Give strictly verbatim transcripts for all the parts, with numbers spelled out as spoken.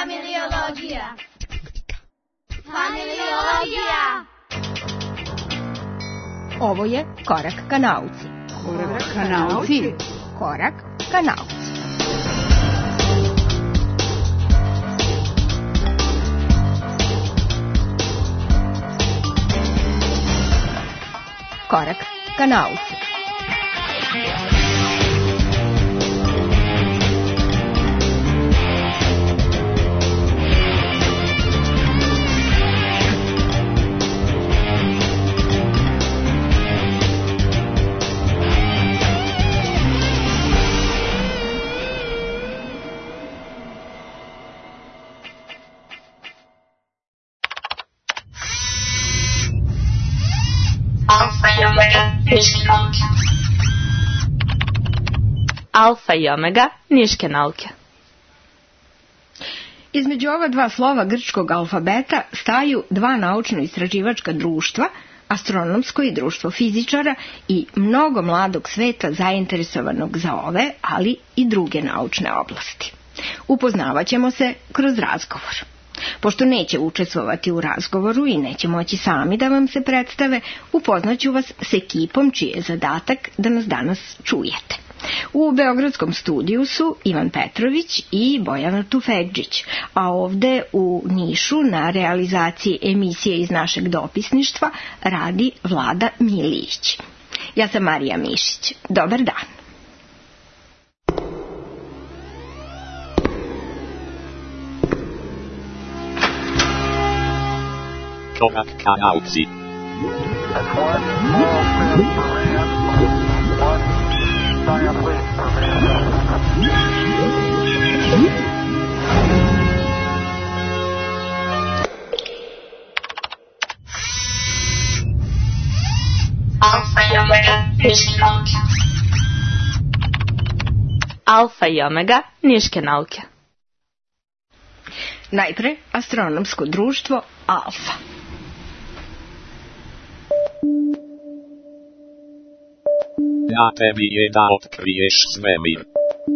Familiologija. Familiologija. Ovo je Korak ka nauci. Korak ka nauci. Korak ka nauci. Korak ka nauci. Alfa i omega, niške nauke. Između ova dva slova grčkog alfabeta staju dva naučno-istraživačka društva, astronomsko i društvo fizičara i mnogo mladog sveta zainteresovanog za ove, ali i druge naučne oblasti. Upoznavaćemo se kroz razgovor. Pošto neće učestvovati u razgovoru i neće moći sami da vam se predstave, upoznaću vas s ekipom čiji je zadatak da nas danas čujete. U beogradskom studiju su Ivan Petrović i Bojana Tufekđić, a ovde u Nišu na realizaciji emisije iz našeg dopisništva radi Vlada Milić. Ja sam Marija Mišić. Dobar dan. Korak ka nauci. Alfa i omega, niške nauke. Najpre astronomsko društvo Alfa. Na tebi je da otkriješ svemir.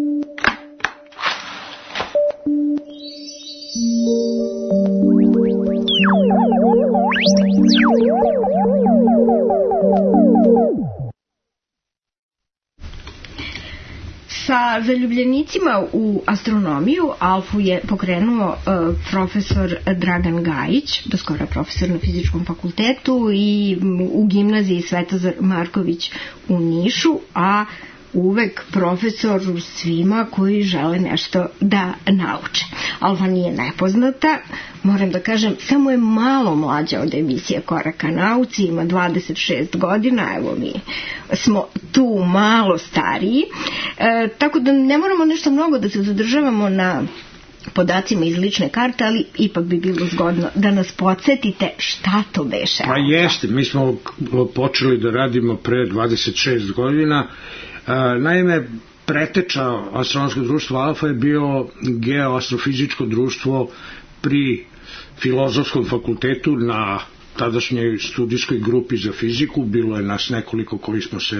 Sa zaljubljenicima u astronomiju Alfu je pokrenuo uh, profesor Dragan Gajić, do skora profesor na Fizičkom fakultetu i u gimnaziji Svetozar Marković u Nišu, a uvek profesor svima koji žele nešto da nauče. Alfa nije nepoznata, moram da kažem, samo je malo mlađa od emisije Koraka nauci, ima dvadeset šest godina, evo mi smo tu malo stariji, e, tako da ne moramo nešto mnogo da se zadržavamo na podacima iz lične karte, ali ipak bi bilo zgodno da nas podsjetite šta to beše. Pa jeste, mi smo počeli da radimo pre dvadeset šest godina. Naime, preteča astronomskog društva Alfa je bio geoastrofizičko društvo pri Filozofskom fakultetu na tadašnjoj studijskoj grupi za fiziku. Bilo je nas nekoliko koji smo se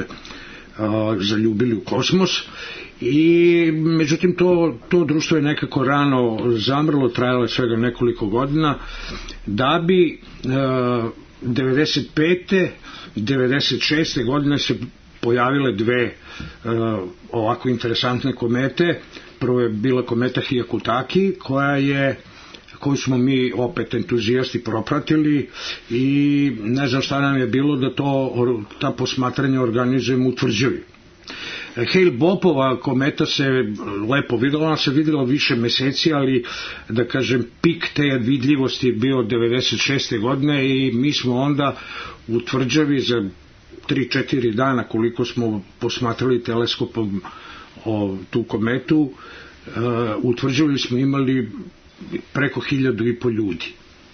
a, zaljubili u kosmos i međutim to, to društvo je nekako rano zamrlo, trajalo je svega nekoliko godina, da bi a, devedeset pete i devedeset šeste godine se pojavile dve uh, ovako interesantne komete. Prvo je bila kometa Hyakutake, koja je koju smo mi opet entuzijasti propratili i ne znam šta nam je bilo da to, ta posmatranja organizujemo u Tvrđavi. Hale-Boppova kometa se lepo videla, ona se videla više meseci, ali da kažem pik te vidljivosti je bio devedeset šeste godine i mi smo onda u Tvrđavi za tri četiri dana koliko smo posmatrali teleskopom o, tu kometu, uh, utvrđivali smo imali preko hiljadu i po ljudi.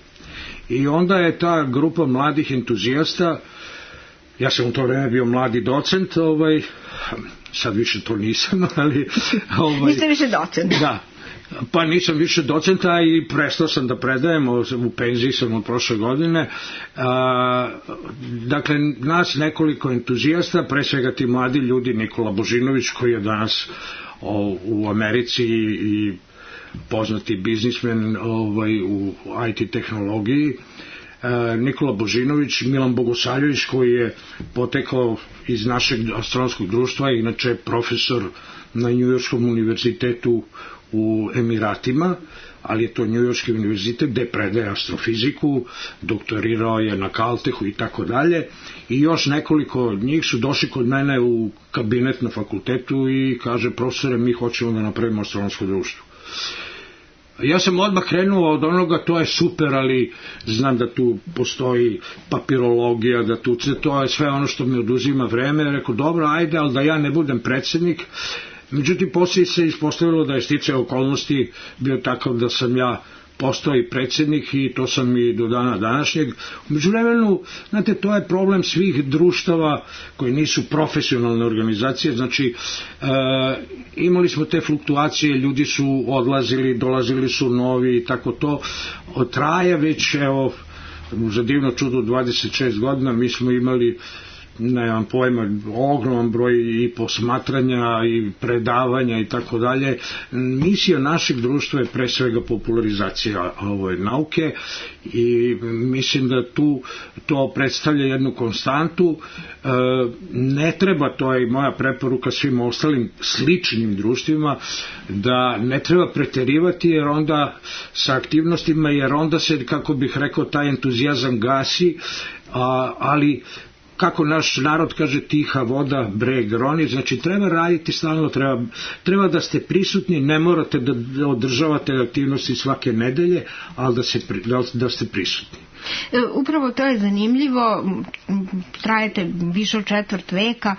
I onda je ta grupa mladih entuzijasta, ja sam u to vreme bio mladi docent, ovaj, sad više to nisam, ali... Ovaj, niste više docent. Da. Pa nisam više docenta i prestao sam da predajem, u penziji sam od prošle godine. A, dakle, nas nekoliko entuzijasta, pre svega ti mladi ljudi, Nikola Božinović koji je danas o, u Americi i poznati biznismen ovaj, u I T tehnologiji, Nikola Božinović, Milan Bogosavljević koji je potekao iz našeg astronomskog društva, inače profesor na Njujorškom univerzitetu u Emiratima, ali je to Njujorški univerzitet gde predaje astrofiziku, doktorirao je na Caltechu i tako dalje, i još nekoliko od njih su došli kod mene u kabinet na fakultetu i kaže: profesore, mi hoćemo da napravimo astronomsko društvo. Ja sam odmah krenuo od onoga, to je super, ali znam da tu postoji papirologija, da tu, to je sve ono što mi oduzima vreme. Rekao, dobro, ajde, ali da ja ne budem predsednik. Međutim, poslije se ispostavilo da je sticaj okolnosti bio takav da sam ja postao i predsednik, i to sam i do dana današnjeg. U međuvremenu, znate, to je problem svih društava koji nisu profesionalne organizacije, znači e, imali smo te fluktuacije, ljudi su odlazili, dolazili su novi i tako to traje već, evo, za divno čudo dvadeset šest godina. Mi smo imali, nemam pojma, ogroman broj i posmatranja i predavanja i tako dalje. Misija našeg društva je pre svega popularizacija ove nauke i mislim da tu to predstavlja jednu konstantu. E, ne treba, to je i moja preporuka svim ostalim sličnim društvima, da ne treba preterivati jer onda sa aktivnostima, jer onda se, kako bih rekao, taj entuzijazam gasi, a, ali kako naš narod kaže, tiha voda breg roni, znači treba raditi stalno, treba, treba da ste prisutni, ne morate da održavate aktivnosti svake nedelje, ali da, se, da, da ste prisutni. Upravo to je zanimljivo, trajete više od četvrt veka.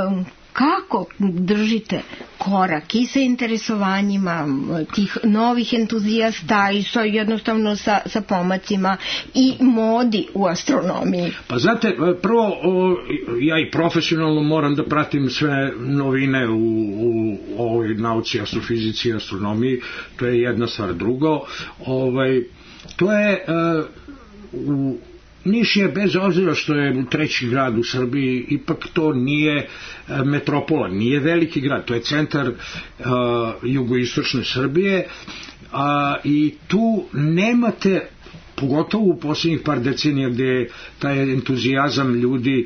Kako držite korak i sa interesovanjima tih novih entuzijasta i sa jednostavno sa, sa pomacima i modi u astronomiji? Pa znate, prvo o, ja i profesionalno moram da pratim sve novine u, u ovoj nauci, astrofizici i astronomiji, to je jedna stvar. Drugo, ovaj, to je uh, u Niš je, bez obzira što je treći grad u Srbiji, ipak to nije metropola, nije veliki grad, to je centar uh, jugoistočne Srbije, uh, i tu nemate, pogotovo u posljednjih par decenija gde je taj entuzijazam ljudi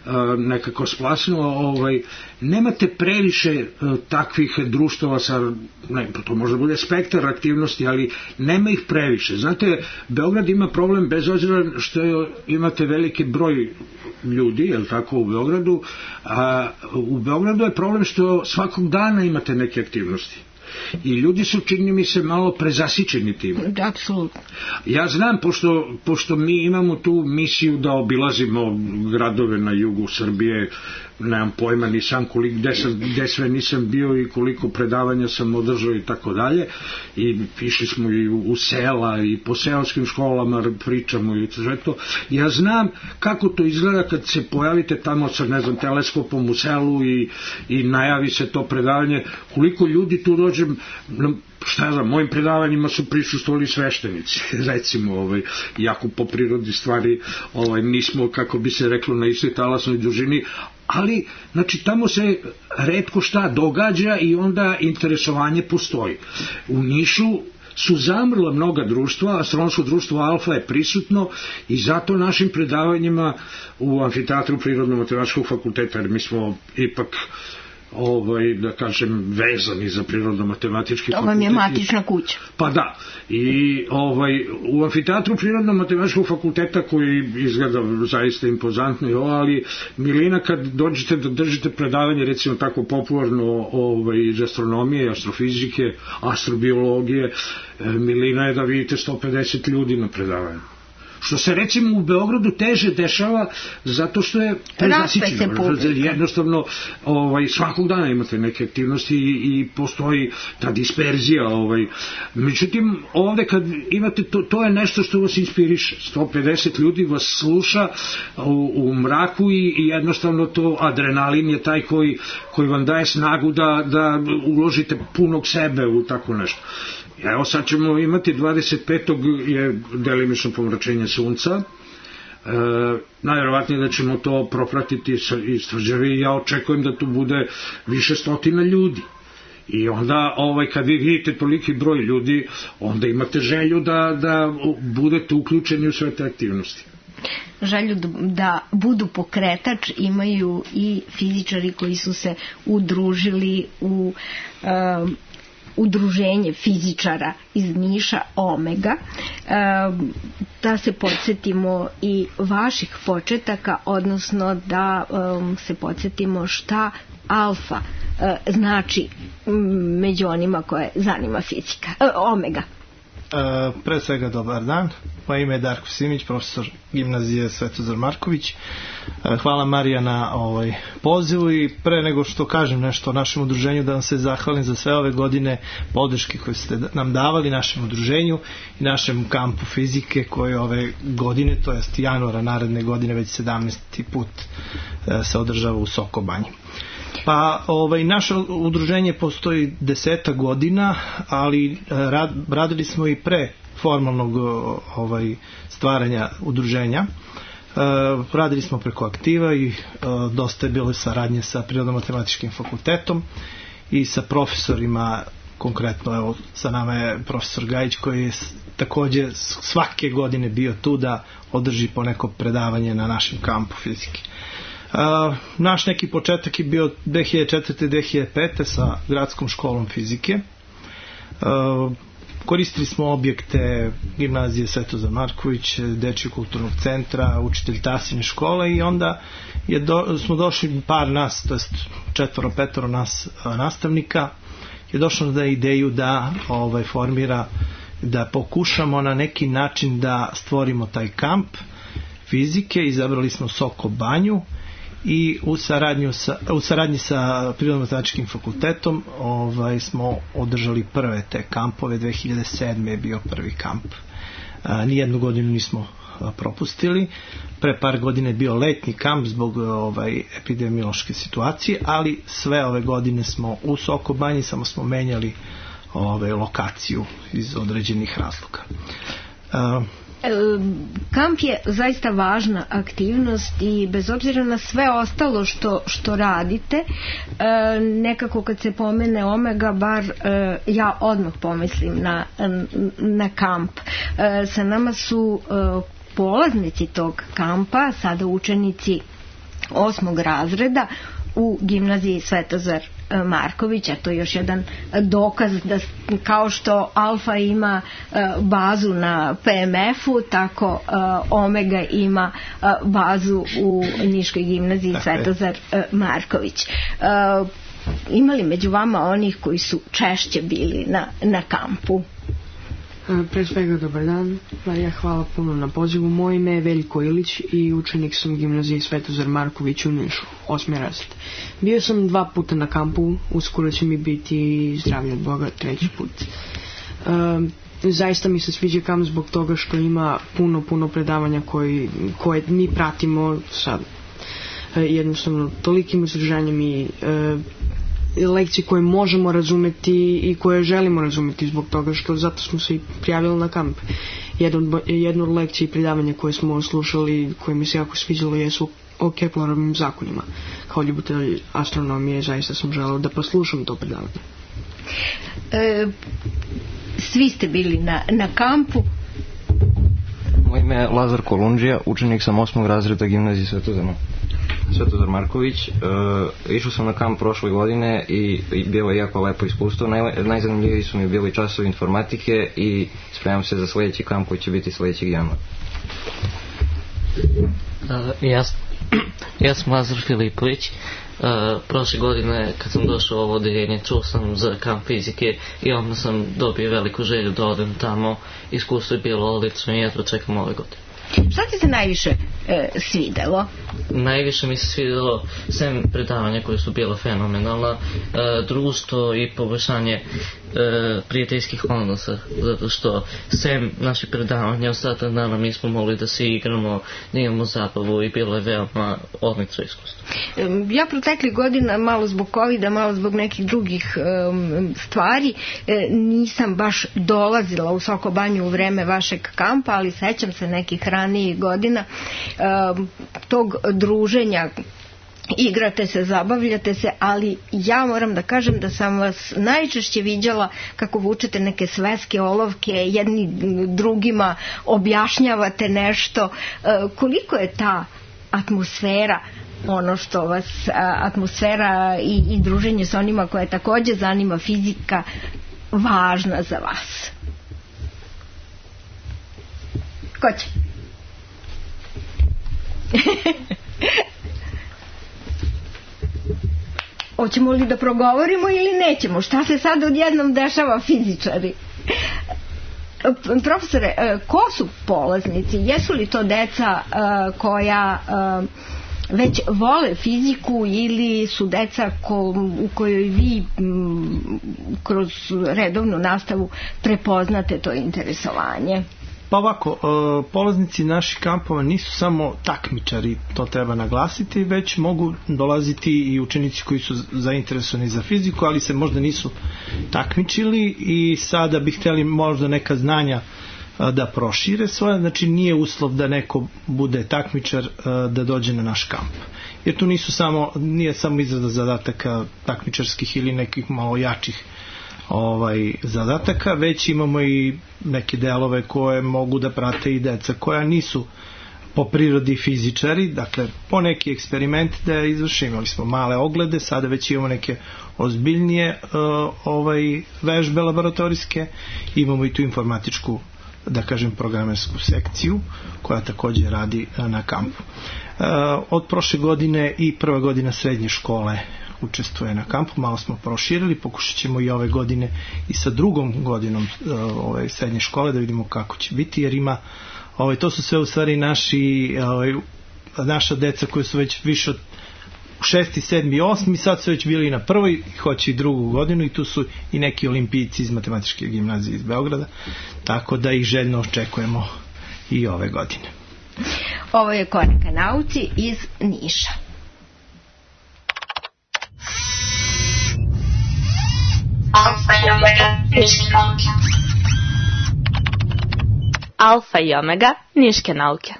nekako splasnuo, ovaj, nemate previše uh, takvih društava sa, ne, to možda bude spektar aktivnosti, ali nema ih previše. Znate, Beograd ima problem, bez obzira što je, imate veliki broj ljudi, je li tako, u Beogradu, a u Beogradu je problem što svakog dana imate neke aktivnosti. I ljudi su, čini mi se, malo prezasićeni tim. Apsolutno. Ja znam, pošto, pošto mi imamo tu misiju da obilazimo gradove na jugu Srbije, nemam pojma ni sam koliko, gde, sam, gde sve nisam bio i koliko predavanja sam održao i tako dalje, i išli smo i u, u sela i po seoskim školama pričamo i sve to. Ja znam kako to izgleda kad se pojavite tamo sa, ne znam, teleskopom u selu i, i najavi se to predavanje, koliko ljudi tu dođe, šta ja znam, mojim predavanjima su prisustvovali sveštenici, recimo, ovaj, jako po prirodi stvari ovaj, nismo, kako bi se reklo, na istoj talasnoj dužini, ali, znači, tamo se retko šta događa i onda interesovanje postoji. U Nišu su zamrla mnoga društva, astronomsko društvo Alfa je prisutno i zato našim predavanjima u Amfiteatru Prirodno-matematičkog fakulteta, jer mi smo ipak, ovaj, da kažem, vezani za prirodno-matematički fakultet. To vam je matična kuća. Pa da. I ovaj, u Amfiteatru Prirodno-matematičkog fakulteta, koji izgleda zaista impozantno, ali Milina, kad dođete da držite predavanje, recimo tako popularno, ovaj, iz astronomije, astrofizike, astrobiologije, Milina je da vidite sto pedeset ljudi na predavanju. Što se recimo u Beogradu teže dešava zato što je prezasićeno. Jednostavno, ovaj, svakog dana imate neke aktivnosti i, i postoji ta disperzija. Ovaj. Međutim, ovde kad imate, to, to je nešto što vas inspiriše. sto pedeset ljudi vas sluša u, u mraku i, i jednostavno to adrenalin je taj koji, koji vam daje snagu da, da uložite punog sebe u tako nešto. Evo sad ćemo imati dvadeset petog je delimično pomračenje sunca, e, najverovatnije da ćemo to propratiti iz tvrđave i ja očekujem da tu bude više stotina ljudi. I onda, ovaj, kad vi vidite toliki broj ljudi, onda imate želju da, da budete uključeni u sve te aktivnosti. Želju da budu pokretač imaju i fizičari koji su se udružili u um, udruženje fizičara iz Niša Omega. Um, da se podsjetimo i vaših početaka, odnosno da um, se podsjetimo šta alfa uh, znači među onima koje zanima fizika. Uh, Omega. Uh, pre svega dobar dan, moje ime je Darko Simić, profesor gimnazije Svetozar Marković. Uh, hvala Marija na ovaj pozivu i pre nego što kažem nešto o našem udruženju, da vam se zahvalim za sve ove godine podrške koje ste nam davali našem udruženju i našem kampu fizike koji ove godine, to jest januara naredne godine, već sedamnaesti put uh, se održava u Sokobanji. Pa ovaj, naše udruženje postoji deseta godina, ali rad, radili smo i pre formalnog ovaj, stvaranja udruženja. E, radili smo preko aktiva i e, dosta je bilo saradnje sa Prirodno-matematičkim fakultetom i sa profesorima, konkretno evo, sa nama je profesor Gajić koji je takođe svake godine bio tu da održi po neko predavanje na našem kampu fizike. Uh, naš neki početak je bio dve hiljade četvrte do dve hiljade pete sa gradskom školom fizike. Uh, koristili smo objekte gimnazije Svetozar Marković, Dečijeg kulturnog centra, učitelj Tasine škole i onda je do, smo došli par nas, to jest četvoro, petoro nas uh, nastavnika, je došlo da ideju da ovaj, formira, da pokušamo na neki način da stvorimo taj kamp fizike. Izabrali smo Sokobanju i u saradnji sa, u saradnji sa Prirodno-matematičkim fakultetom ovaj, smo održali prve te kampove. Dve hiljade sedme je bio prvi kamp. A, nijednu godinu nismo a, propustili. Pre par godina je bio letnji kamp zbog ovaj, epidemiološke situacije, ali sve ove godine smo u Sokobanji, samo smo menjali ovaj, lokaciju iz određenih razloga. A, Kamp je zaista važna aktivnost i bez obzira na sve ostalo što, što radite, nekako kad se pomene Omega, bar ja odmah pomislim na, na kamp. Sa nama su polaznici tog kampa, sada učenici osmog razreda u gimnaziji Svetozar Marković, a to je još jedan dokaz da kao što Alfa ima bazu na P M F-u, tako Omega ima bazu u Niškoj gimnaziji Svetozar Marković. Ima li među vama onih koji su češće bili na, na kampu? Pre svega dobar dan, Marija, hvala puno na pozivu. Moje ime je Veljko Ilić i učenik sam gimnazije Svetozar Marković u Nišu, osmi razred. Bio sam dva puta na kampu, uskoro će mi biti zdravlje od Boga treći put. E, zaista mi se sviđa kamp zbog toga što ima puno, puno predavanja koji, koje mi pratimo sa e, jednostavno tolikim izdržanjem i e, lekcije koje možemo razumeti i koje želimo razumeti zbog toga što zato smo se i prijavili na kamp. Jedno, jedno od lekcije i predavanja koje smo slušali, koje mi se jako sviđalo, jesu o Keplerovim zakonima. Kao ljubitelj astronomije zaista sam želeo da poslušam to predavanje. E, svi ste bili na, na kampu. Moje ime je Lazar Kolundžija, učenik sam osmog razreda gimnazije Svetozar Svetozar Marković. E, išao sam na kamp prošle godine i, i bilo je jako lepo iskustvo. Naj, najzanimljiviji su mi bili časovi informatike i spremam se za sljedeći kamp koji će biti sljedećeg januara. Uh, ja, ja sam Lazar Filipović. Uh, prošle godine kad sam došao u ovo odeljenje čuo sam za kamp fizike i onda sam dobio veliku želju da odem tamo. Iskustvo je bilo odlično i ja to čekam ove godine. Šta ti se najviše e, svidelo? Najviše mi se svidelo sem predavanja koje su bila fenomenalna, e, društvo i poboljšanje e, prijateljskih odnosa, zato što sem naše predavanja ostatak dana mi smo mogli da se igramo, da imamo zabavu i bilo je veoma odlično iskustvo. Ja protekli godina, malo zbog covida, malo zbog nekih drugih um, stvari, e, nisam baš dolazila u Sokobanju u vreme vašeg kampa, ali sećam se nekih ranijih godina um, tog druženja igrate se, zabavljate se, ali ja moram da kažem da sam vas najčešće viđala kako vučete neke sveske olovke, jedni drugima objašnjavate nešto. Koliko je ta atmosfera, ono što vas, atmosfera i, i druženje sa onima koje takođe zanima fizika, važna za vas? Ko će? Hoćemo li da progovorimo ili nećemo? Šta se sad odjednom dešava, fizičari? Profesore, ko su polaznici? Jesu li to deca koja već vole fiziku ili su deca ko, u kojoj vi m, kroz redovnu nastavu prepoznate to interesovanje? Pa ovako, polaznici naših kampova nisu samo takmičari, to treba naglasiti, već mogu dolaziti i učenici koji su zainteresovani za fiziku, ali se možda nisu takmičili i sada bi htjeli možda neka znanja da prošire svoje, znači nije uslov da neko bude takmičar da dođe na naš kamp. Jer tu nisu samo, nije samo izrada zadataka takmičarskih ili nekih malo jačih ovaj zadataka, već imamo i neke delove koje mogu da prate i deca koja nisu po prirodi fizičari, dakle po neki eksperiment da izvršimo. Imali smo male oglede, sada već imamo neke ozbiljnije uh, ovaj vežbe laboratorijske, imamo i tu informatičku, da kažem, programersku sekciju koja takođe radi na kampu. Uh, od prošle godine i prva godina srednje škole učestvuje na kampu, malo smo proširili, pokušat ćemo i ove godine i sa drugom godinom uh, ove srednje škole da vidimo kako će biti, jer ima, ovaj, to su sve u stvari naši, ovaj, naša deca koji su već više od šesti, sedmi, osmi, sad su već bili na prvoj i hoće i drugu godinu i tu su i neki olimpijci iz Matematičke gimnazije iz Beograda, tako da ih željno očekujemo i ove godine. Ovo je Korak ka nauci iz Niša. Alfa i Omega, niške nauke. Alfa i Omega, niške nauke.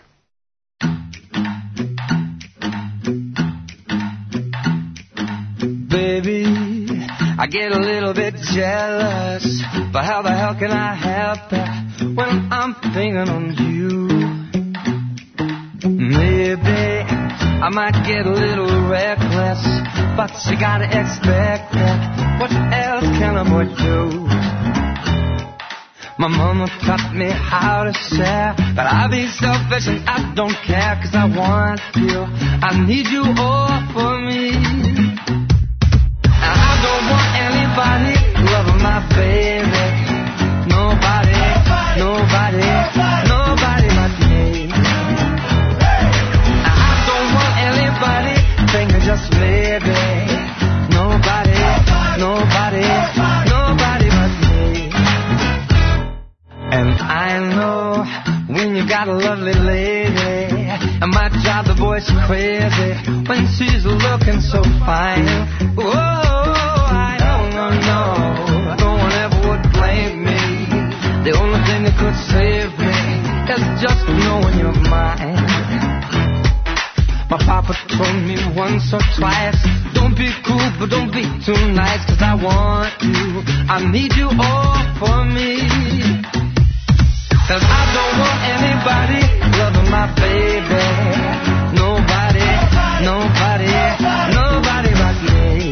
Baby, I get a little bit jealous, but how the hell can I help it when I'm thinking on you? Maybe I might get a little reckless, but you gotta expect it. What else can a boy do? My mama taught me how to share, but I be selfish and I don't care, 'cause I want you, I need you all for me. And I don't want anybody loving my baby. Nobody, nobody, nobody but me. And I don't want anybody thinking just maybe. Nobody, nobody, nobody but me. And I know when you got a lovely lady, it might drive the boys crazy when she's looking so fine. Oh, I don't know, no one ever would blame me. The only thing that could save me is just knowing you're mine. My papa told me once or twice, don't be cool, but don't be too nice, 'cause I want you, I need you all for me. 'Cause I don't want anybody loving my baby. Nobody, nobody, nobody but me.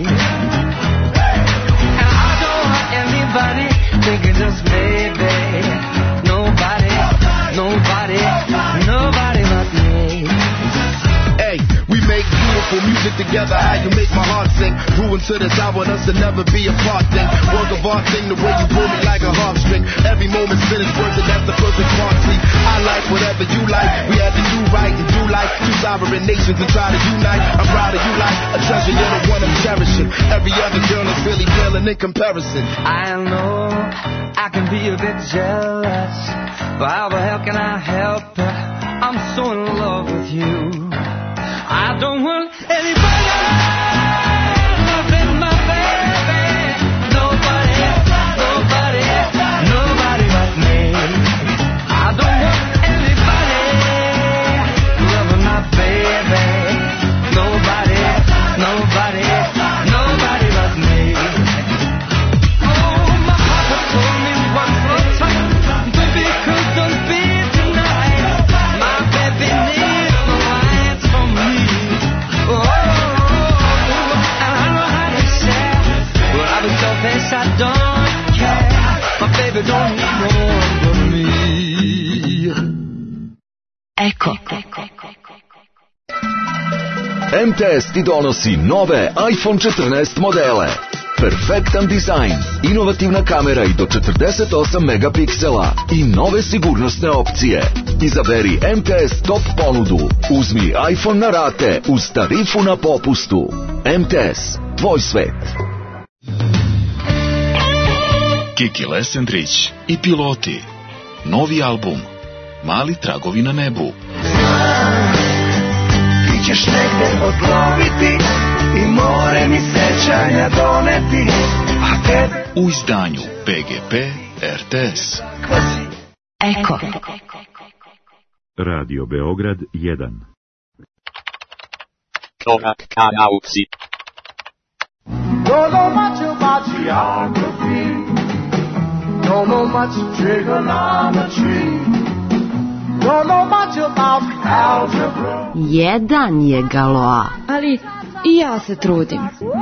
And I don't want anybody thinking just maybe. Nobody, nobody, nobody but me. Hey, we make beautiful music together, how you make my heart sing. Ruin to this, I want us to never be apart thing. Work of art thing, the way you pull me like a harp string. Every moment's finished work, and that's the perfect part. See, I like whatever you like. We had to do right and do like two sovereign nations and try to unite. I'm proud of you like a treasure, you're the one I'm cherishing. Every other girl is really feeling in comparison. I know I can be a bit jealous, but how the hell can I help it? I'm so in love with you. I don't want anybody loving my baby. Nobody, nobody, nobody but me. I don't want anybody loving my baby. Nobody, guess I don't care. My baby don't need no one but me. Eko. M T S ti donosi nove iPhone četrnaest modele. Perfektan dizajn, inovativna kamera i do četrdeset osam megapiksela i nove sigurnosne opcije. Izaberi M T S top ponudu. Uzmi iPhone na rate uz tarifu na popustu. M T S, tvoj svet. Kiki Lesendrić i Piloti. Novi album Mali tragovi na nebu. Ti ćeš negde odloviti i more mi sećanja doneti, a tebe u izdanju P G P R T S. Eko. Radio Beograd jedan. Korak ka nauci. Don't know much about geography, don't know much trigonometry, don't know much about algebra. Jedan je Galoa. Ali i ja se trudim.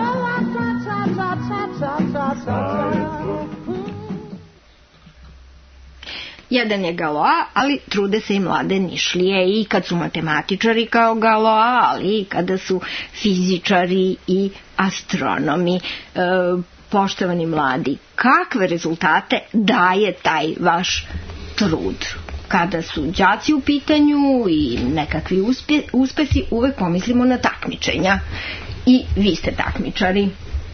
Jedan je Galoa, ali trude se i mlade Nišlije i kad su matematičari kao Galoa, ali i kada su fizičari i astronomi. E, poštovani mladi, kakve rezultate daje taj vaš trud? Kada su đaci u pitanju i nekakvi uspje, uspesi, uvek pomislimo na takmičenja. I vi ste takmičari.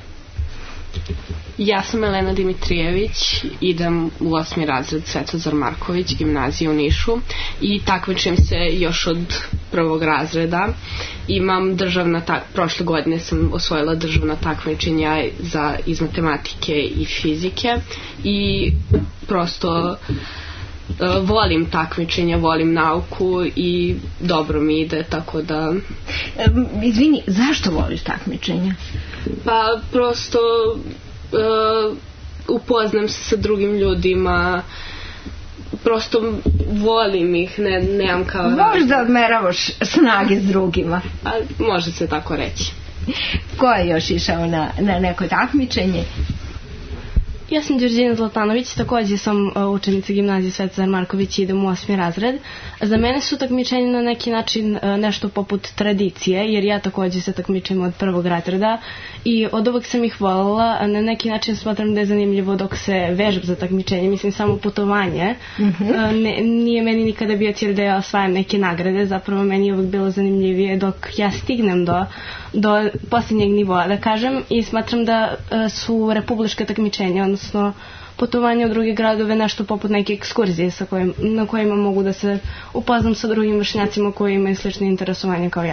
Ja sam Elena Dimitrijević, idem u osmi razred Svetozar Marković, gimnazija u Nišu i takmičim se još od prvog razreda. Imam državna tak... prošle godine sam osvojila državna takmičenja za iz matematike i fizike i prosto uh, volim takmičenja, volim nauku i dobro mi ide, tako da... E, izvini, zašto voliš takmičenja? Pa prosto uh, upoznam se sa drugim ljudima, prosto volim ih, ne, nemam kao... Možda odmeravaš snage s drugima. A, može se tako reći. Ko je još išao na, na neko takmičenje? Ja sam Đorđina Zlatanović, također sam uh, učenica gimnazije Svetozar Marković i idem u osmi razred. Za mene su takmičenja na neki način uh, nešto poput tradicije, jer ja također se takmičim od prvog razreda i od uvek sam ih voljela, a na neki način smatram da je zanimljivo dok se vežem za takmičenje, mislim samo putovanje. Mm-hmm. Uh, ne, nije meni nikada bio cilj da ja osvajam neke nagrade, zapravo meni je uvek bilo zanimljivije dok ja stignem do, do posljednjeg nivoa, da kažem, i smatram da uh, su republičke takmičenja, odnosno putovanje u druge gradove nešto poput neke ekskurzije sa kojim, na kojima mogu da se upoznam sa drugim vršnjacima koji imaju slične interesovanje kao ja.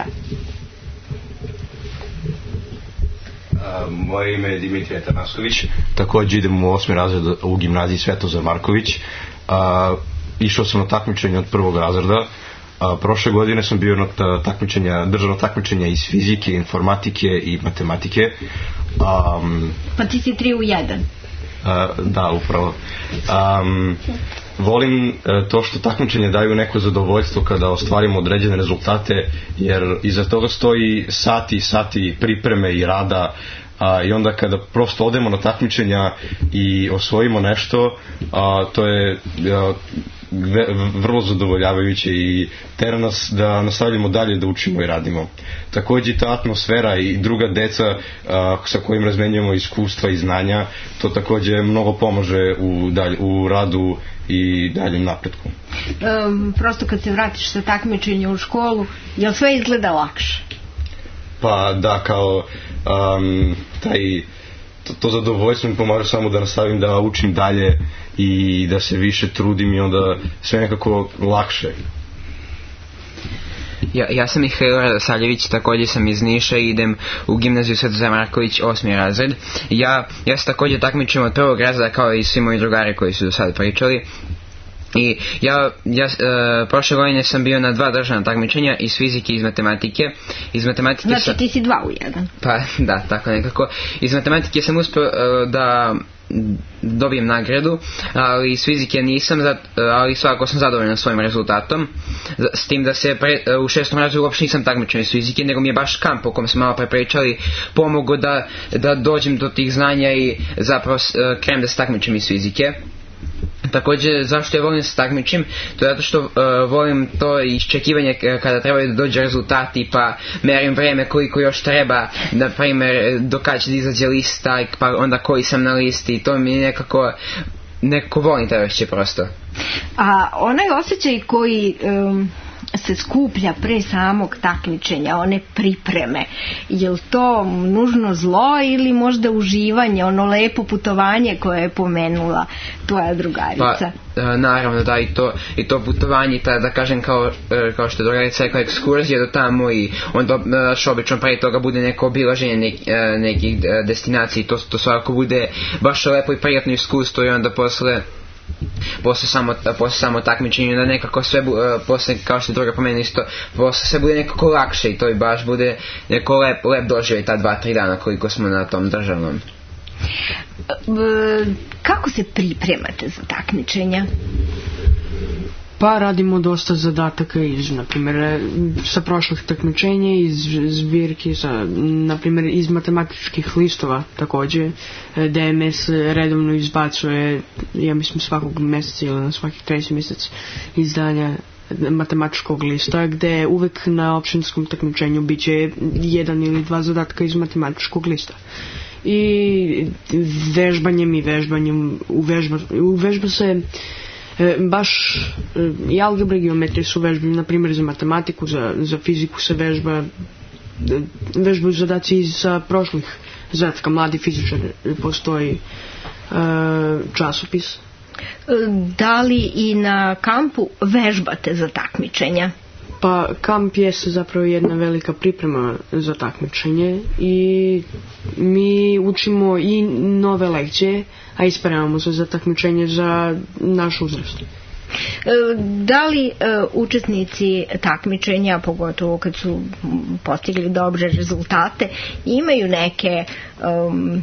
Uh, moje ime je Dimitrije Tanasković, također idem u osmi razred u gimnaziji Svetozar Marković. Uh, išao sam na takmičenje od prvog razreda. Uh, prošle godine sam bio na takmičenja, državno takmičenja iz fizike, informatike i matematike. Um, pa ti si tri u jedan. Uh, da, upravo. Um, volim uh, to što takmičenje daju neko zadovoljstvo kada ostvarimo određene rezultate, jer iza toga stoji sati i sati pripreme i rada, a, i onda kada prosto odemo na takmičenja i osvojimo nešto, a, to je a, ve, vrlo zadovoljavajuće i tera nas da nastavljamo dalje da učimo i radimo. Također ta atmosfera i druga deca a, sa kojim razmenjujemo iskustva i znanja, to također mnogo pomaže u, dalj, u radu i daljem napretku. Um, prosto kad se vratiš sa takmičenja u školu, jel sve izgleda lakše? Pa da, kao um, taj, to, to zadovoljstvo mi pomaže samo da nastavim da učim dalje i da se više trudim i onda sve nekako lakše. Ja, ja sam Mihail Radosaljević, također sam iz Niša i idem u gimnaziju Svetozar Marković, osmi razred. Ja, ja se također takmičim od prvog razreda kao i svi moji drugari koji su do sada pričali. I ja, ja uh, prošle godine sam bio na dva državna takmičenja iz fizike i iz matematike. Iz matematike znači sam... ti si dva u jedan. Pa da, tako nekako. Iz matematike sam uspio uh, da dobijem nagradu, ali iz fizike nisam, ali svakako sam zadovoljan svojim rezultatom, s tim da se pre, u šestom razredu uopšte nisam takmičen iz fizike, nego mi je baš kamp o kom smo malo prepričali pomogao da, da dođem do tih znanja i zapravo krenem da se takmičem iz fizike. Također, zašto ja volim da se takmičim? To je zato što uh, volim to iščekivanje kada trebaju da dođe rezultati, pa merim vreme koliko još treba, na primjer do kada će da izađe lista, pa onda koji sam na listi, i to mi je nekako, nekako volim taj osjećaj prosto. A onaj osjećaj koji um, se skuplja pre samog takmičenja, one pripreme, je li to nužno zlo ili možda uživanje, ono lepo putovanje koje je pomenula tvoja drugarica? Pa, naravno da, i to, i to putovanje, ta, da kažem kao, kao što je drugarica rekla, ekskurzija do tamo, i onda što obično pre toga bude neko obilaženje nek, nekih destinacija, i to, to svakako bude baš lepo i prijatno iskustvo, i onda posle posle samo, posle samo takmičenja da nekako sve uh, posle, kao što je druga pomeni isto, posle sve bude nekako lakše, i to i baš bude neko lep, lep doživljaj ta dva, tri dana koliko smo na tom državnom. Kako se pripremate za takmičenja? Pa radimo dosta zadataka iz, na primjer, sa prošlih takmičenja, iz zbirki, sa, na primjer, iz matematičkih listova također. D M S redovno izbacuje, ja mislim svakog mjeseca ili na svaki treći mjesec izdanja matematičkog lista, gdje uvek na opštinskom takmičenju bit će jedan ili dva zadatka iz matematičkog lista. I vežbanjem i vežbanjem uvežba, uvežba se baš i algebra i geometrija su vežbe, na primjer za matematiku, za, za fiziku se vežba vežbaju zadaci iz sa prošlih zadatka. Mladi fizičar postoji uh, časopis. Da li i na kampu vežbate za takmičenja? Pa kamp je zapravo jedna velika priprema za takmičenje i mi učimo i nove lekcije, a i spremamo se za takmičenje za naš uzrast. Da li uh, učesnici takmičenja, pogotovo kad su postigli dobre rezultate, imaju neke um,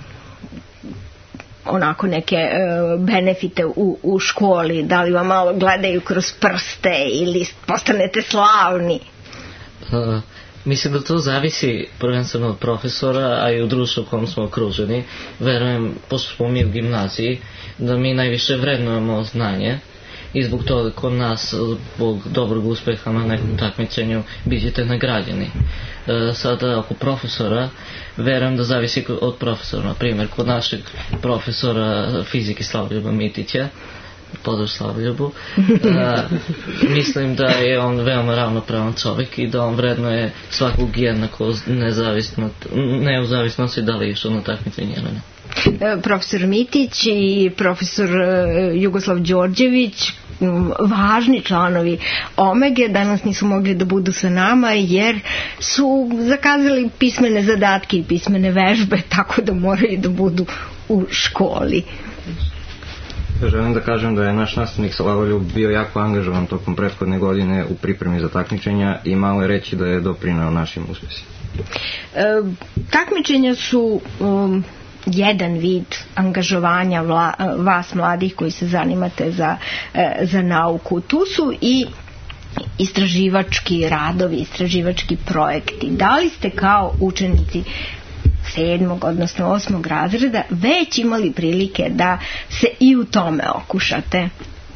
onako neke uh, benefite u, u školi, da li vam malo gledaju kroz prste ili postanete slavni? Uh, mislim da to zavisi prvenstveno od profesora, a i u društvu u kom smo okruženi. Verujem, pošto smo mi u gimnaziji, da mi najviše vrednujemo znanje, i zbog toga kod nas, zbog dobrog uspeha na nekom takmičenju, bit ćete nagrađeni. E, sada oko profesora, verujem da zavisi od profesora. Na primjer, kod našeg profesora fizike Slavljuba Mitića, pozdrav Slavljubu, e, mislim da je on veoma ravnopravan čovjek i da on vrednuje svakog jednako, nezavisno, ne u zavisnosti da li je išao na takmičenje ili ne. Profesor Mitić i profesor Jugoslav Đorđević, važni članovi Omege, danas nisu mogli da budu sa nama jer su zakazali pismene zadatke i pismene vežbe, tako da moraju da budu u školi. Želim da kažem da je naš nastavnik Slavoljub bio jako angažovan tokom prethodne godine u pripremi za takmičenja i malo je reći da je doprineo našim uspjesima. E, takmičenja su um, jedan vid angažovanja vla, vas mladih koji se zanimate za, za nauku. Tu su i istraživački radovi, istraživački projekti. Da li ste kao učenici sedmog, odnosno osmog razreda već imali prilike da se i u tome okušate?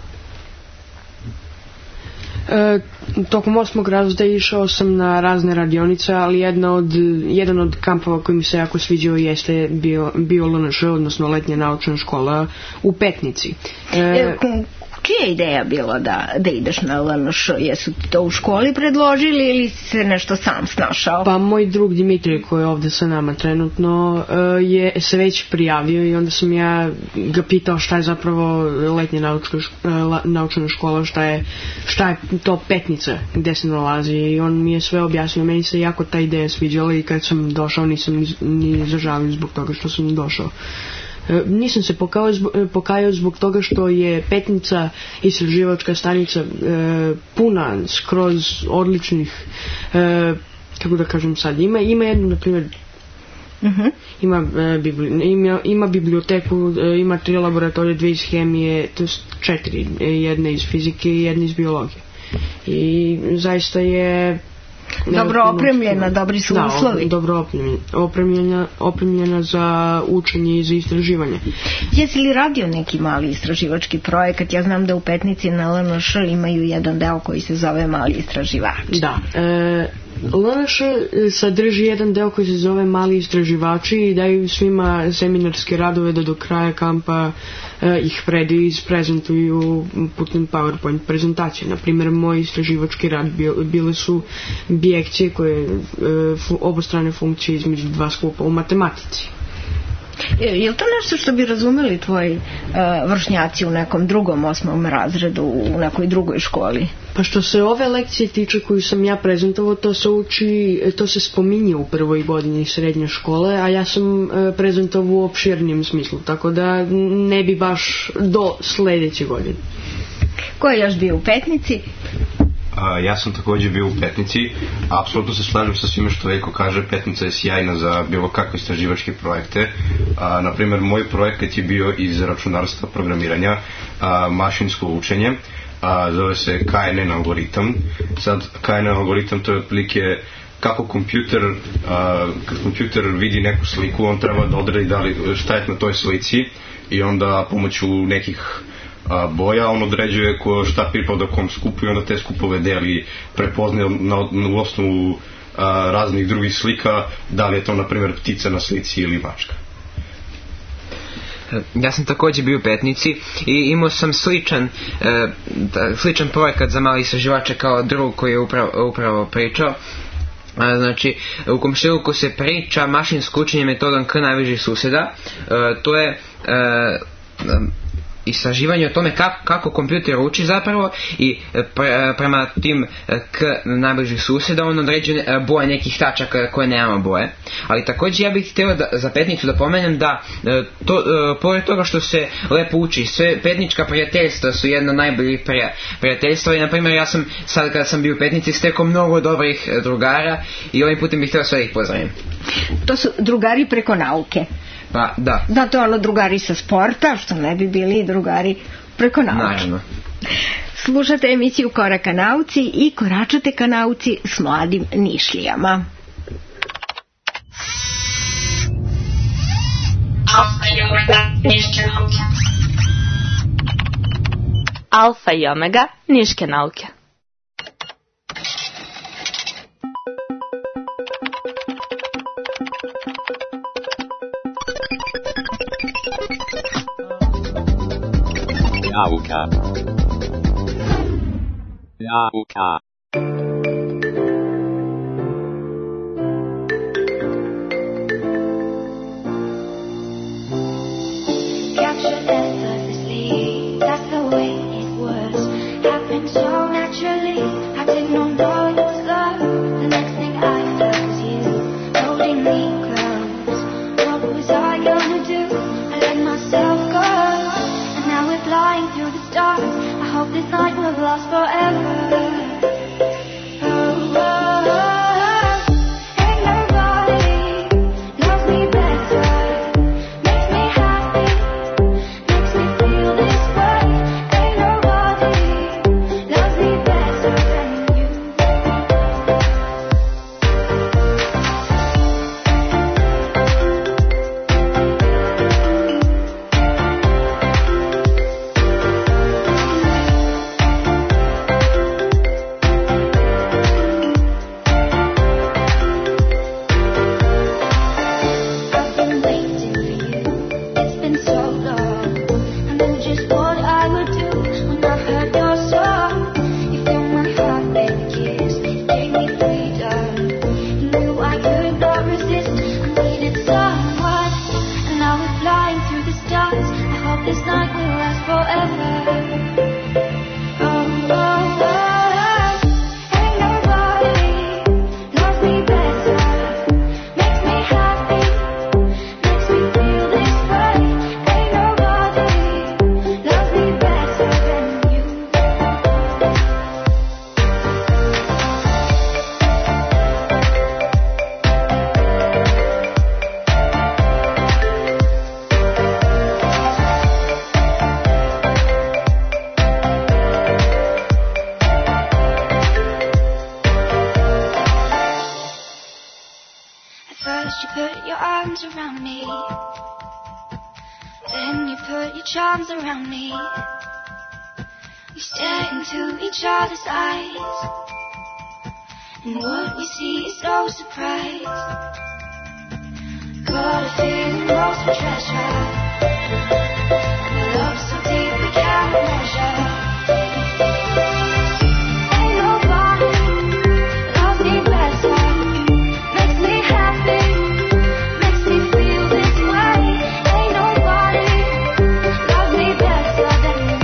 E, tokom osmog razreda išao sam na razne radionice, ali jedna od, jedan od kampova koji mi se jako sviđao jeste bio, bio L N Š, odnosno letnja naučna škola u Petnici. E, e, čija je ideja bila da, da ideš na L N Š? Jesu ti to u školi predložili ili se nešto sam snašao? Pa moj drug Dimitrij koji je ovdje sa nama trenutno je se već prijavio i onda sam ja ga pitao šta je zapravo letnja naučna škola, naučna škola, šta je, šta je to Petnica gdje se nalazi, i on mi je sve objasnio. Meni se jako ta ideja sviđala i kad sam došao nisam ni zažalio zbog toga što sam došao E, nisam se pokajao zbog, pokajao zbog toga što je Petnica istraživačka stanica e, puna skroz odličnih, e, kako da kažem sad, ima, ima jednu, na primjer, Uh-huh. Ima, e, bibli, ima, ima biblioteku, e, ima tri laboratorije, dve iz hemije, to je četiri, e, jedna iz fizike i jedna iz biologije. I zaista je dobro opremljena, dobri su da, uslovi. Da, dobro opremljena, opremljena, opremljena za učenje i za istraživanje. Jesi li radio neki mali istraživački projekat? Ja znam da u Petnici na L N Š imaju jedan deo koji se zove Mali istraživači. Da, e, L N Š sadrži jedan deo koji se zove Mali istraživači i daju svima seminarske radove da do kraja kampa e, ih predaju i isprezentuju putem PowerPoint prezentacije. Naprimjer, moj istraživački rad bio, bile su bijekcije koje e, fu, obostrane funkcije između dva skupa u matematici. Je li to nešto što bi razumeli tvoji uh, vršnjaci u nekom drugom osmom razredu, u nekoj drugoj školi? Pa što se ove lekcije tiče koju sam ja prezentovao, to se uči, to se spominje u prvoj godini srednje škole, a ja sam uh, prezentovao u opširnijem smislu, tako da ne bi baš do sljedeće godine. Ko je još bio u Petnici? A, ja sam također bio u Petnici. Apsolutno se slažem sa svime što Eko kaže. Petnica je sjajna za bilo kakve istraživačke projekte. A, naprimjer, moj projekat je bio iz računarstva programiranja, a, mašinsko učenje. A, zove se K N N algoritam. Sad, K N N algoritam to je otprilike kako kompjuter, a, kad kompjuter vidi neku sliku, on treba da odredi da li, šta je na toj slici i onda pomoću nekih a, boja on određuje ko, šta pripada kom skupu i onda te skupove deli, prepoznaje na, na, u osnovu a, raznih drugih slika da li je to na primjer ptica na slici ili mačka. Ja sam također bio u Petnici i imao sam sličan, e, sličan projekat za mali istraživače kao drug koji je upravo, upravo pričao. Znači, u komšiluku se priča mašinsko učenje metodom K najbližih susjeda. E, to je e, istraživanje o tome kako, kako kompjuter uči zapravo i pre, prema tim K najbližih susjeda on određuje boje nekih tačaka koje nema boje. Ali također ja bih htio da, za Petnicu da pomenem da to, pored toga što se lepo uči, sve petnička prijateljstva su jedna najboljih prija, prijateljstva i na primjer ja sam sad kada sam bio u Petnici stekao mnogo dobrih drugara i ovim putem bih htio sve ih pozdravim. To su drugari preko nauke. Pa, da. Da, to je ono drugari sa sporta, što ne bi bili drugari preko nauke. Naravno. Slušate emisiju Korak ka nauci i koračate ka nauci s mladim Nišlijama. Alfa i Omega, niške nauke. Nauka. Nauka. Captured effortlessly, that's the way it was. Happened so naturally, I did not know it was love. The next thing I felt was you, holding me close. What was I gonna do? I let myself go. Flying through the stars, I hope this night will last forever. Oh, oh, oh. Ain't nobody knows me better, makes me happy, makes me feel this way. Ain't nobody loves me better than you. arms around me. Then you put your charms around me. We stare into each other's eyes, and what we see is no surprise. Got a feeling lost for treasure. Your love so deep we can't measure. Ain't nobody loves me better. Makes me happy, makes me feel this way. Ain't nobody loves me better than you.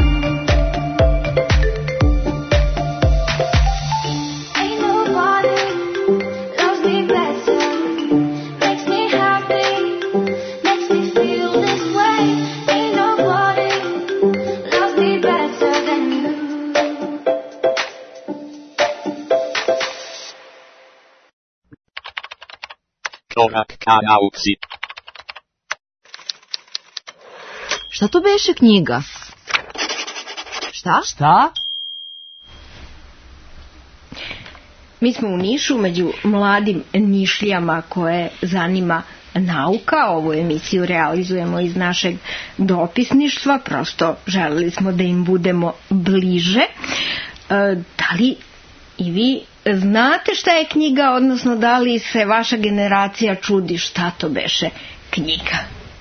Ain't nobody loves me better. Makes me happy, makes me feel this way. Ain't nobody loves me better than you. Korak ka nauci. Šta to beše knjiga? Šta? Šta? Mi smo u Nišu među mladim Nišlijama koje zanima nauka. Ovu emisiju realizujemo iz našeg dopisništva, prosto želeli smo da im budemo bliže. E, da li i vi znate šta je knjiga, odnosno da li se vaša generacija čudi šta to beše knjiga?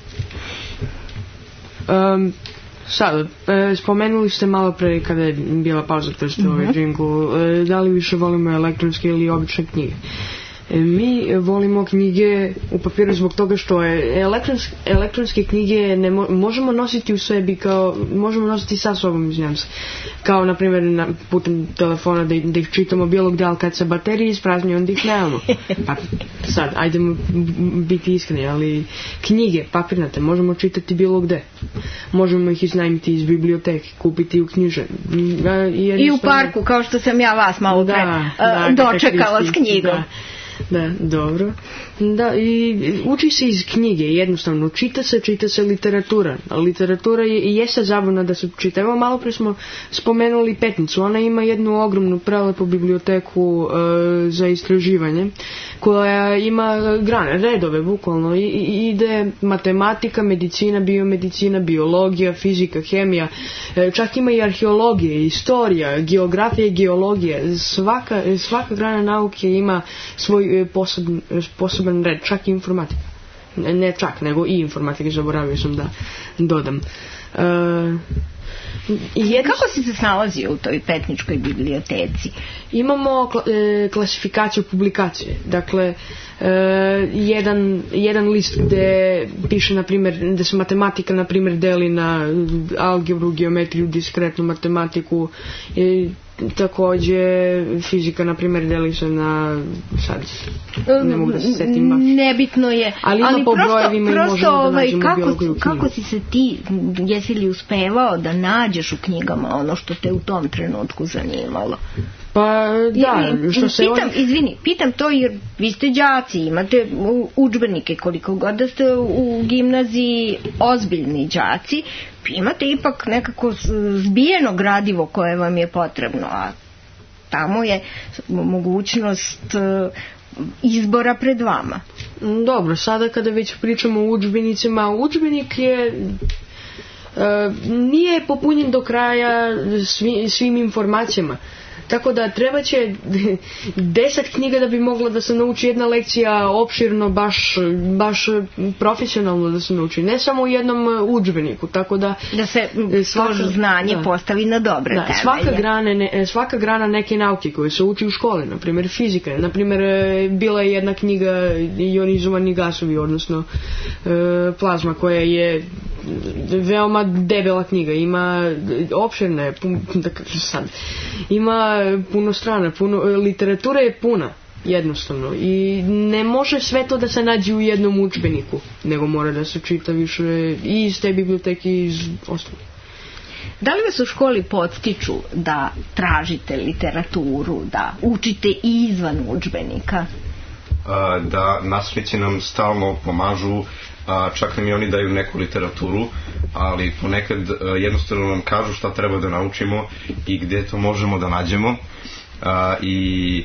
Um, sad, e, spomenuli ste malo pre kada je bila pauza, to ste ovaj džingl, e, da li više volimo elektronske ili obične knjige? E, mi volimo knjige u papiru zbog toga što je elektronske, elektronske knjige ne mo, možemo nositi u sebi kao, možemo nositi sa sobom, izvinjam se, kao na primjer na, putem telefona da, da ih čitamo bilo gdje, ali kad se baterije isprazni onda ih nemamo. Pa sad, ajdemo biti iskreni, ali knjige papirnate možemo čitati bilo gde. Možemo ih iznajmiti iz biblioteke, kupiti u knjižari. I u parku, kao što sam ja vas malo pre da, da, dočekala s knjigom. Da. Da, dobro. Da, i uči se iz knjige, jednostavno, čita se, čita se literatura. A literatura je, i jeste zabavna da se čita. Evo, malo pre smo spomenuli Petnicu, ona ima jednu ogromnu prelepu biblioteku e, za istraživanje, koja ima grane, redove, bukvalno, I, i, ide matematika, medicina, biomedicina, biologija, fizika, hemija, e, čak ima i arheologija, istorija, geografija i geologija. Svaka, svaka grana nauke ima svoj poseban, poseban red, čak i informatika. Ne, ne čak, nego i informatika, zaboravio sam da dodam. Uh, jedno... Kako si se snalazio u toj Petničkoj biblioteci? Imamo kla, e, klasifikaciju publikacije. Dakle, e, jedan, jedan list gde piše, na primjer, gde se matematika, na primjer, deli na algebru, geometriju, diskretnu matematiku, e, takođe fizika, na primjer, deli se na sad ne mogu da se setim baš. Nebitno je, ali, ali po brojevima i možemo da ovaj, nađemo kako, bilo koju knjigu. kako si se ti, jesi li uspevao da nađeš u knjigama ono što te u tom trenutku zanimalo? Pa da, što se pitam, on... izvini, pitam to jer vi ste đaci, imate udžbenike, koliko god da ste u gimnaziji ozbiljni đaci, imate ipak nekako zbijeno gradivo koje vam je potrebno, a tamo je mogućnost izbora pred vama. Dobro, sada kada već pričamo o udžbenicima, udžbenik je nije popunjen do kraja svim, svim informacijama. Tako da treba će deset knjiga da bi mogla da se nauči jedna lekcija opširno, baš, baš profesionalno da se nauči. Ne samo u jednom udžbeniku. Tako da, da se svako znanje da, postavi na dobre da, svaka, grana, ne, svaka grana neke nauke koje se uči u školi, na primjer fizika. Na primjer, bila je jedna knjiga ionizovani gasovi, odnosno e, plazma, koja je veoma debela knjiga. Ima opširne, pun, da, sad, ima puno strana, puno, literatura je puna jednostavno i ne može sve to da se nađe u jednom udžbeniku, nego mora da se čita više i iz te biblioteke i iz ostalih. Da li vas u školi podstiču da tražite literaturu, da učite i izvan udžbenika? Da nastavnici nam stalno pomažu, čak nam i oni daju neku literaturu, ali ponekad jednostavno nam kažu šta treba da naučimo i gdje to možemo da nađemo, i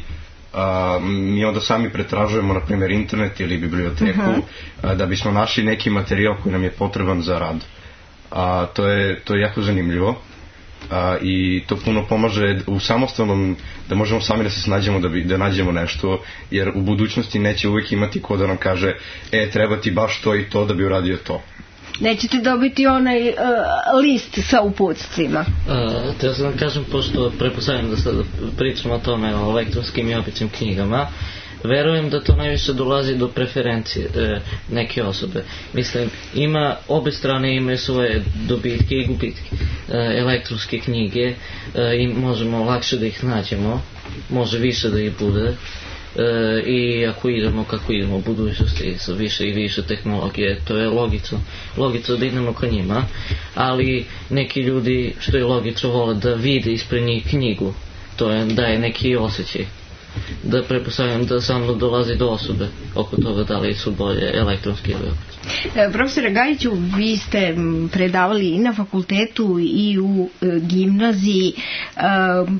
a, mi onda sami pretražujemo, na primjer, internet ili biblioteku, uh-huh. a, da bismo našli neki materijal koji nam je potreban za rad. A, to je, to je jako zanimljivo. A, i to puno pomaže u samostalnom, da možemo sami da se snađemo, da, bi, da nađemo nešto, jer u budućnosti neće uvijek imati ko da nam kaže e, treba ti baš to i to da bi uradio to. Nećete dobiti onaj uh, list sa uputstvima. Uh, te sam kažem, pošto prepostavljam da sad pričamo o tome, o elektronskim i običnim knjigama, verujem da to najviše dolazi do preferencije e, neke osobe. Mislim, ima, obe strane imaju svoje dobitke i gubitke. E, elektronske knjige e, i možemo lakše da ih nađemo, može više da ih bude. E, i ako idemo kako idemo u budućnosti sa više i više tehnologije, to je logično logično da idemo ka njima, ali neki ljudi, što je logično, vole da vide ispred njih knjigu, to je daje neki osjećaj, da prepostavljam da samo dolazi do osobe oko toga da li su bolje elektronski ili obični. E, profesore Gajiću, vi ste predavali i na fakultetu i u e, gimnaziji. E,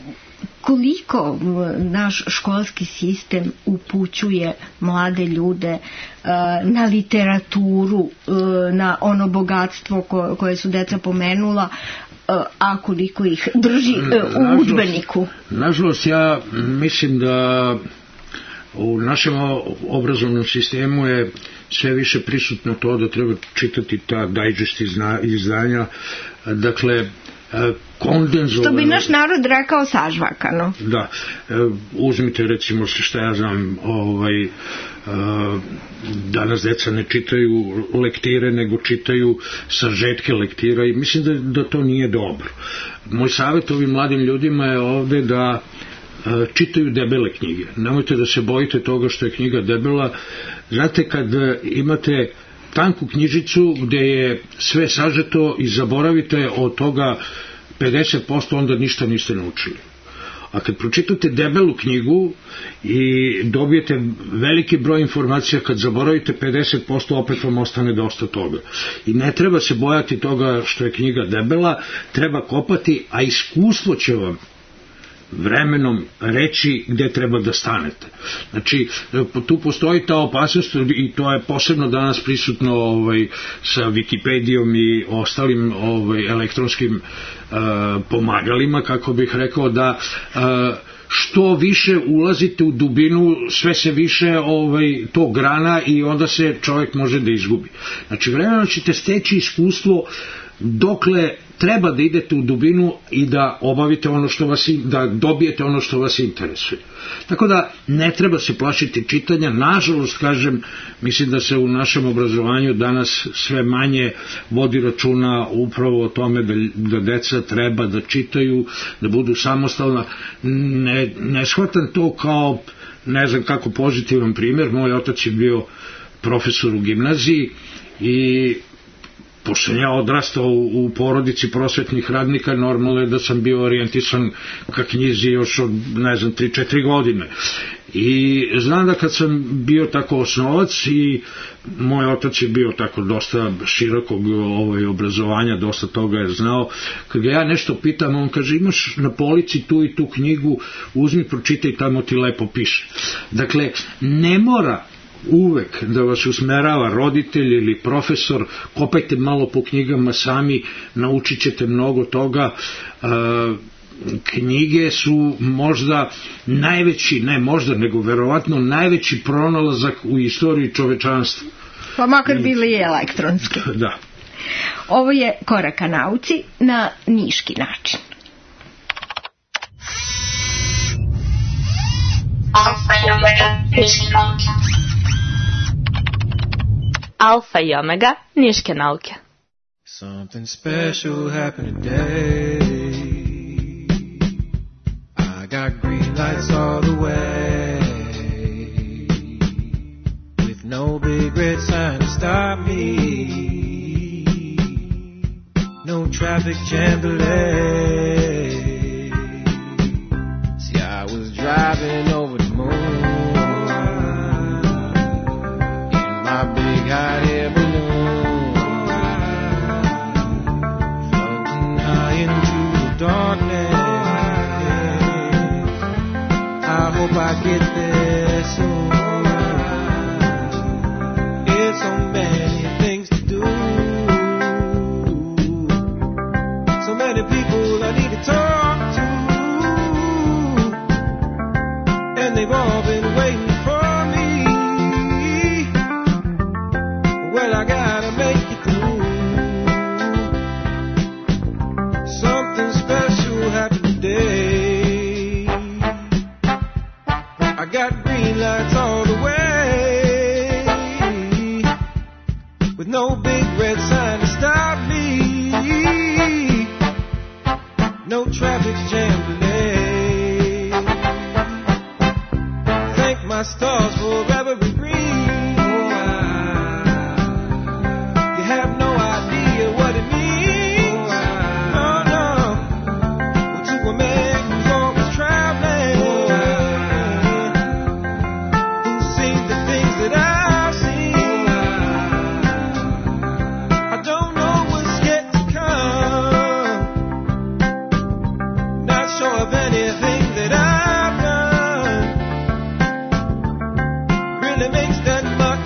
koliko naš školski sistem upućuje mlade ljude e, na literaturu, e, na ono bogatstvo ko, koje su deca pomenula, a koliko ih drži u udžbeniku? Nažalost, ja mislim da u našem obrazovnom sistemu je sve više prisutno to da treba čitati ta digest izdanja, dakle kondenzovano. Što bi naš narod rekao sažvakano. Da, uzmite recimo šta ja znam, ovaj, danas deca ne čitaju lektire, nego čitaju sažetke lektira i mislim da, da to nije dobro. Moj savjet ovim mladim ljudima je ovde da čitaju debele knjige. Nemojte da se bojite toga što je knjiga debela. Znate, kad imate tanku knjižicu gde je sve sažeto i zaboravite od toga pedeset posto, onda ništa niste naučili. A kad pročitate debelu knjigu i dobijete veliki broj informacija, kad zaboravite pedeset posto, opet vam ostane dosta toga. I ne treba se bojati toga što je knjiga debela, treba kopati, a iskustvo će vam vremenom reći gde treba da stanete. Znači, tu postoji ta opasnost i to je posebno danas prisutno ovaj, sa Wikipedijom i ostalim ovaj, elektronskim uh, pomagalima, kako bih rekao, da uh, što više ulazite u dubinu, sve se više ovaj, to grana i onda se čovjek može da izgubi. Znači, vremenom ćete steći iskustvo dokle treba da idete u dubinu i da obavite ono što vas, da dobijete ono što vas interesuje. Tako da ne treba se plašiti čitanja. Nažalost, kažem, mislim da se u našem obrazovanju danas sve manje vodi računa upravo o tome da, da deca treba da čitaju, da budu samostalna. Ne, ne shvatam to kao, ne znam kako, pozitivan primjer. Moj otac je bio profesor u gimnaziji i pošto sam ja odrastao u porodici prosvetnih radnika, normalno je da sam bio orijentisan ka knjizi još od, ne znam, tri četiri godine. I znam da kad sam bio tako osnovac i moj otac je bio tako dosta širokog ovaj, obrazovanja, dosta toga je znao, kad ga ja nešto pitam, on kaže, imaš na polici tu i tu knjigu, uzmi, pročitaj, tamo ti lepo piše. Dakle, ne mora uvek da vas usmerava roditelj ili profesor, kopajte malo po knjigama sami, naučit ćete mnogo toga. E, knjige su možda najveći, ne možda, nego verovatno najveći pronalazak u istoriji čovečanstva. Pa makar bili i elektronski. Da. Ovo je Korak ka nauci na niški način. Alfa i Omega, niški nauke. Alfa i Omega, niške nauke. Something special happened today. I got green lights all the way, with no big red sign to stop me, no traffic jam delay. See, I was driving over the moon in my big hot air balloon, floating high into the darkness. I hope I get get there soon. It's so many things to do, so many people I need to talk to, and they've all been waiting for me. Well, I gotta make it through. Something special happened today. I got green lights all the way, with no big red sign to stop me, no traffic jam delay. Thank my stars for every green. You have no idea what it means. No, no. Well, to a man who's always traveling, who's seen the things that I've seen, I don't know what's yet to come. Not sure of anything that I've done really makes that much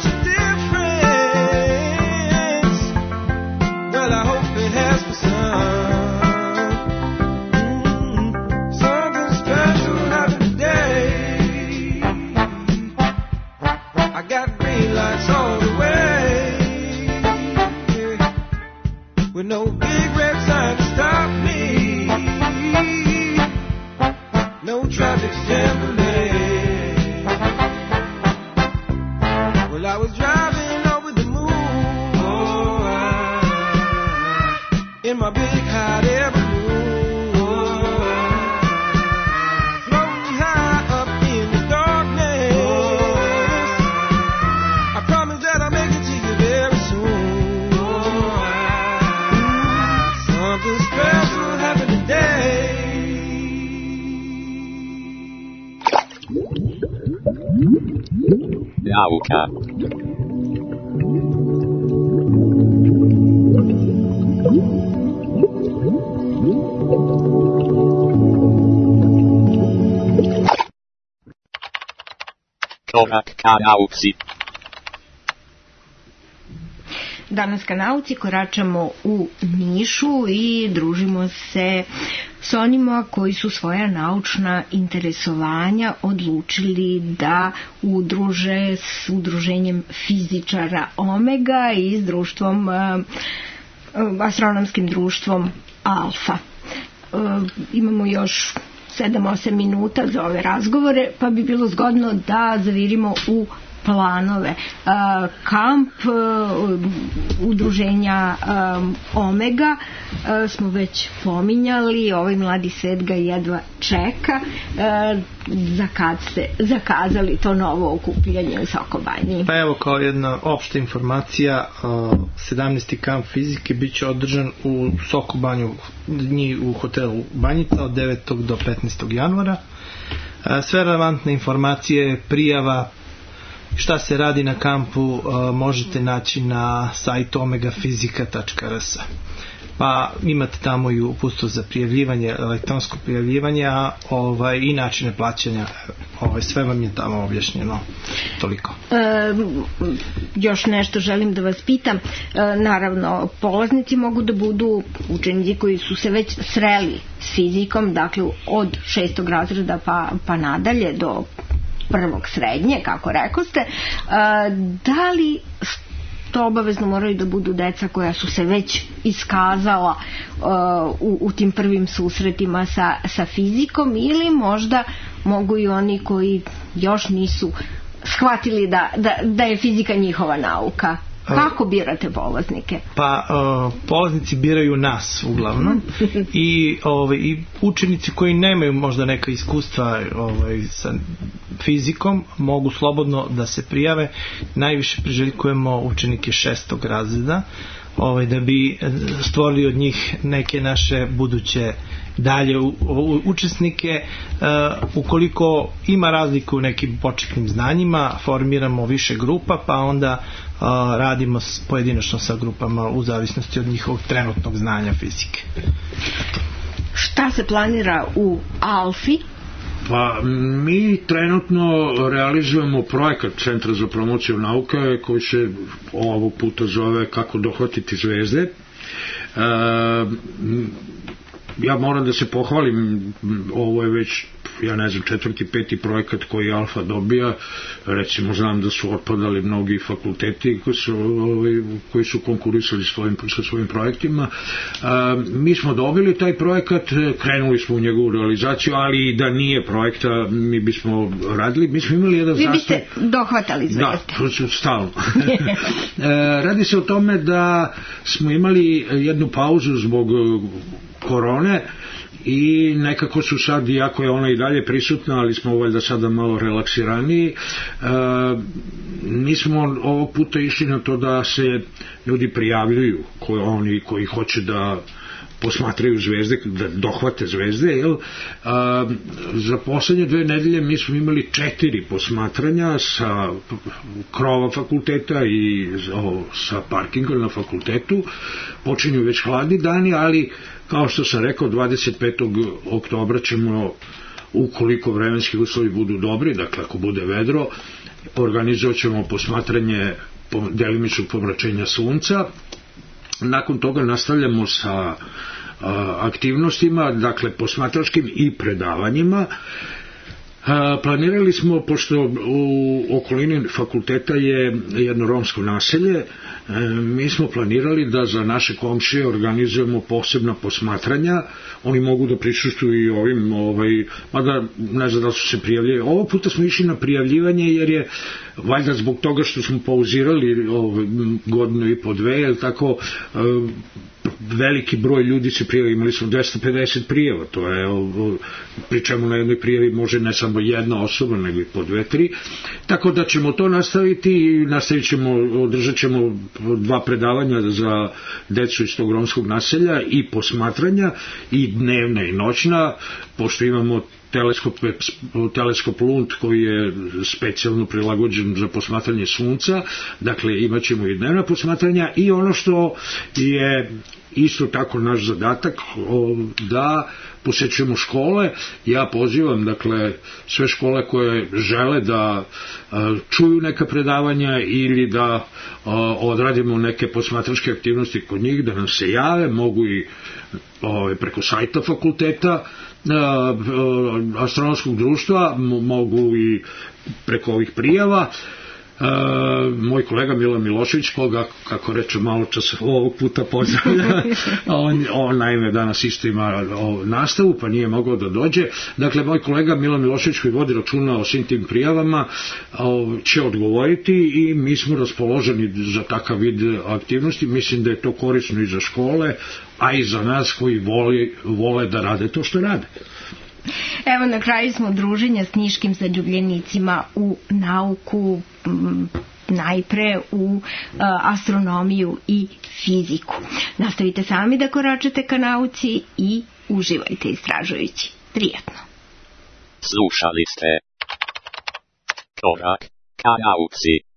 difference. Well, I hope it has for some. Mm, something special happened today. I got green lights all the way, with no big red sign to stop me, no traffic jam delay. Well, I was driving over the moon, oh, I, in my big hot air balloon, oh, I, floating high up in the darkness. I promise that I'll make it to you very soon. Oh, I, something special happened today. Nauka. Korak ka nauci. Danas ka nauci koračamo u Nišu i družimo se s onima koji su svoja naučna interesovanja odlučili da udruže s udruženjem fizičara Omega i s društvom, astronomskim društvom Alfa. Imamo još sedam osam minuta za ove razgovore, pa bi bilo zgodno da zavirimo u planove. Kamp udruženja Omega smo već pominjali, ovaj mladi svet ga jedva čeka. Za kad ste zakazali to novo okupljanje u Sokobanji? Pa evo, kao jedna opšta informacija, sedamnaesti kamp fizike bit će održan u Sokobanju, dnji u hotelu Banjica od devetog do petnaestog januara. Sve relevantne informacije, prijava, šta se radi na kampu možete naći na sajtu omega fizika tačka r s. Pa imate tamo i uputstvo za prijavljivanje, elektronsko prijavljivanje, a ovaj, i načine plaćanja, ovaj, sve vam je tamo objašnjeno. Toliko. E, još nešto želim da vas pitam. E, naravno, polaznici mogu da budu učenici koji su se već sreli s fizikom, dakle od šestog razreda pa, pa nadalje do prvog srednje, kako rekoste. E, da li to obavezno moraju da budu deca koja su se već iskazala uh, u, u tim prvim susretima sa, sa fizikom, ili možda mogu i oni koji još nisu shvatili da, da, da je fizika njihova nauka? Kako birate polaznike? Pa uh, polaznici biraju nas uglavnom i, ovaj, i učenici koji nemaju možda neka iskustva ovaj, sa fizikom mogu slobodno da se prijave. Najviše priželjkujemo učenike šestog razreda, ovaj, da bi stvorili od njih neke naše buduće dalje u, u, učesnike. Uh, ukoliko ima razliku u nekim početnim znanjima, formiramo više grupa, pa onda uh, radimo s, pojedinačno sa grupama u zavisnosti od njihovog trenutnog znanja fizike. Šta se planira u Alfi? Pa mi trenutno realizujemo projekat Centra za promociju nauke koji se ovog puta zove Kako dohvatiti zvezde. E, ja moram da se pohvalim, ovo je već, ja ne znam, četvrti, peti projekat koji Alfa dobija. Recimo, znam da su otpadali mnogi fakulteti koji su, koji su konkurisali svojim, sa svojim projektima. A, mi smo dobili taj projekat, krenuli smo u njegovu realizaciju, ali i da nije projekta, mi bismo radili. Mi smo imali jedan zastoj. Vi zastoj... biste dohvatali zvezde. Da, to su stalno. Radi se o tome da smo imali jednu pauzu zbog korone i nekako su sad, iako je ona i dalje prisutna, ali smo valjda sada malo relaksiraniji, e, nismo ovog puta išli na to da se ljudi prijavljuju, koji, oni koji hoće da posmatraju zvezde, da dohvate zvezde, jel? A, za poslednje dve nedelje mi smo imali četiri posmatranja sa krova fakulteta i o, sa parkinga na fakultetu. Počinju već hladni dani, ali kao što sam rekao, dvadeset petog oktobra ćemo, ukoliko vremenski uslovi budu dobri, dakle ako bude vedro, organizovat ćemo posmatranje delimičnog pomračenja sunca. Nakon toga nastavljamo sa a, aktivnostima, dakle posmatračkim i predavanjima. A, planirali smo, pošto u okolini fakulteta je jedno romsko naselje, e, mi smo planirali da za naše komšije organizujemo posebna posmatranja. Oni mogu da prisustvuju i ovim, ovaj, mada ne znam da su se prijavljali. Ovog puta smo išli na prijavljivanje jer je valjda zbog toga što smo pauzirali ovaj, godinu i po dve, jer tako e, veliki broj ljudi se prijavili, imali smo dvesta pedeset prijava, to je, pri čemu na jednoj prijavi može ne samo jedna osoba, nego i po dve, tri, tako da ćemo to nastaviti i nastavit ćemo, održat ćemo dva predavanja za decu iz tog romskog naselja i posmatranja, i dnevna i noćna, pošto imamo teleskop, teleskop Lund koji je specijalno prilagođen za posmatranje sunca, dakle imat ćemo i dnevna posmatranja, i ono što je isto tako naš zadatak, da posećujemo škole. Ja pozivam, dakle, sve škole koje žele da a, čuju neka predavanja ili da a, odradimo neke posmatračke aktivnosti kod njih, da nam se jave, mogu i a, preko sajta fakulteta, astronomskog društva, mogu i preko ovih prijava. Uh, moj kolega Milan Milošević, koga, kako reče malo čas, ovog puta pozdravlja, on, on naime danas isto ima o, nastavu, pa nije mogao da dođe. Dakle, moj kolega Milan Milošević, koji vodi računa o svim tim prijavama, o, će odgovoriti, i mi smo raspoloženi za takav vid aktivnosti. Mislim da je to korisno i za škole, a i za nas koji vole, vole da rade to što rade. Evo, na kraju smo druženja s niškim zaljubljenicima u nauku, m, najpre u a, astronomiju i fiziku. Nastavite sami da koračate ka nauci i uživajte istražujući. Prijatno. Slušali ste Korak ka nauci.